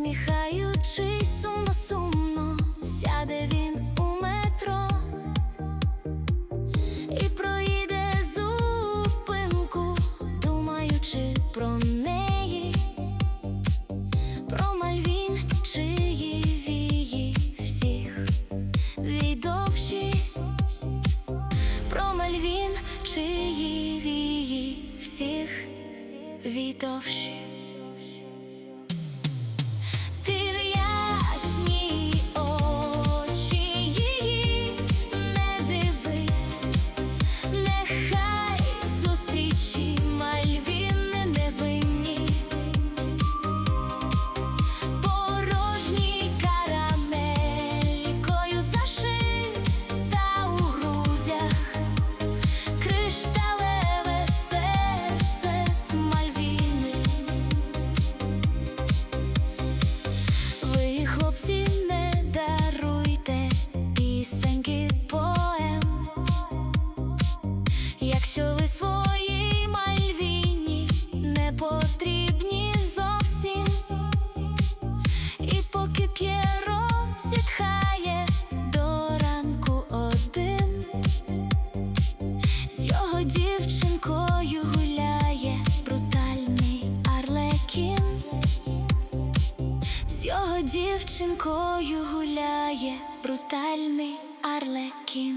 Усміхаючись сумно-сумно, сяде він у метро і проїде зупинку, думаючи про неї, про Мальвін, чиї вії всіх відовші, про Мальвін, чиї вії всіх відовші. Хлопці, не даруйте пісеньки поем, якщо ви своїй Мальвіні не потрібні зовсім. І поки П'єро зітхає до ранку один, з його дівчинкою гуляє брутальний Арлекін. З його дівчинкою гуляє брутальний Арлекін.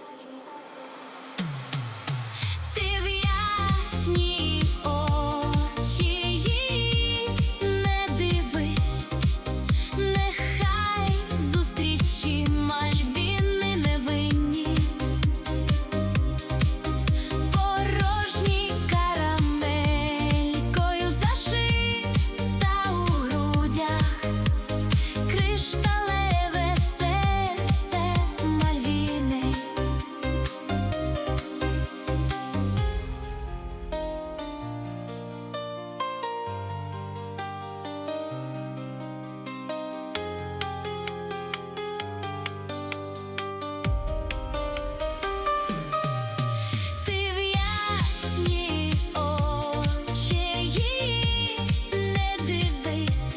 Ти в ясні очі її не дивись, нехай зустрічі Мальвіни невинні, порожні карамелькою заши та у грудях кришталеве серце Мальвіни. Ти в ясні очі її не дивись,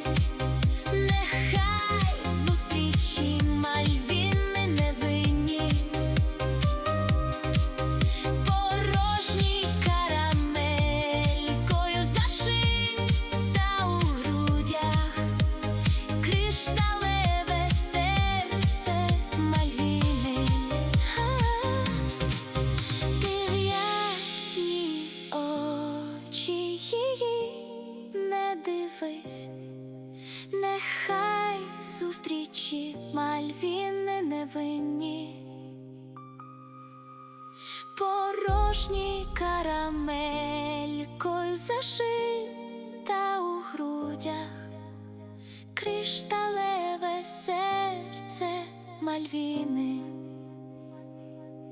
нехай зустрічі Мальвіни невинні, порожні карамелькою заши та у грудях кришталеве серце Мальвіни. Ти в ясні очі її не дивись, нехай зустрічі Мальвіни невинні, порожні карамелькою заши та у грудях кришталеве серце Мальвіни.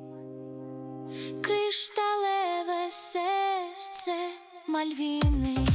Кришталеве серце Мальвіни.